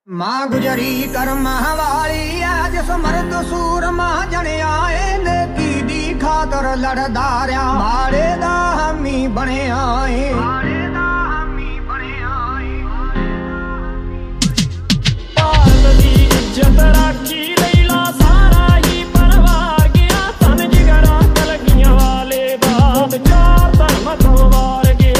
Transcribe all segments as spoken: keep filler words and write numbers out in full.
मां गुजरी कर्मां वाली है जिस मर्द सूर मां जनिया नेकी दी खातर लड़दा रहा माड़े दा हामी बने आए इज्जत राखी लैला सारा ही परवार गया तन जिगरा कलगियां वाले बात चार धर्म तो वार गया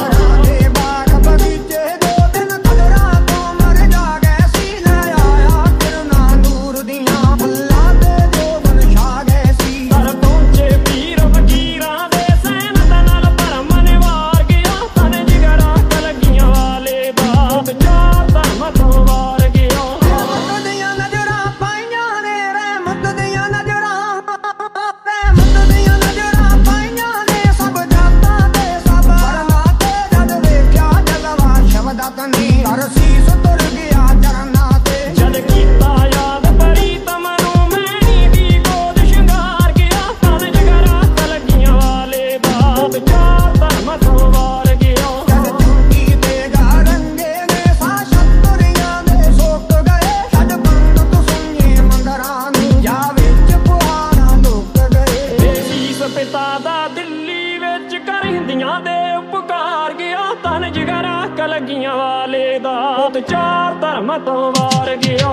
कलगियां वाले दात चार धर्म तो वार गया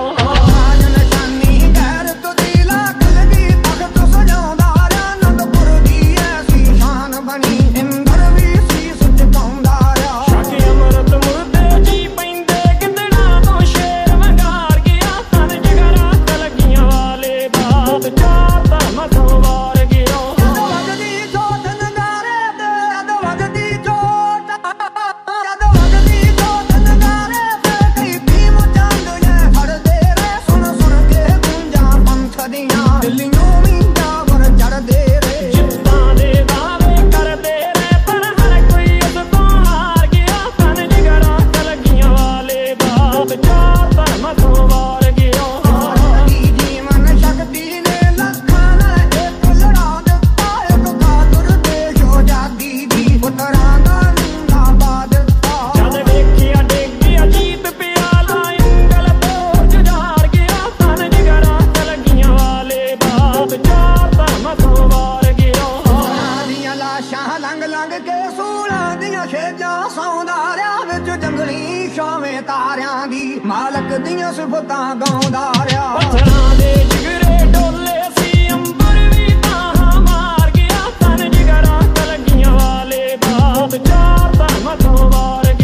मालक दियां सिफतां गाउंदा रहा पत्थरां दे जिगरे डोले सी अंबर भी तां मार गया तन जिगरा कलगियां वाले बात चार धर्म तो वार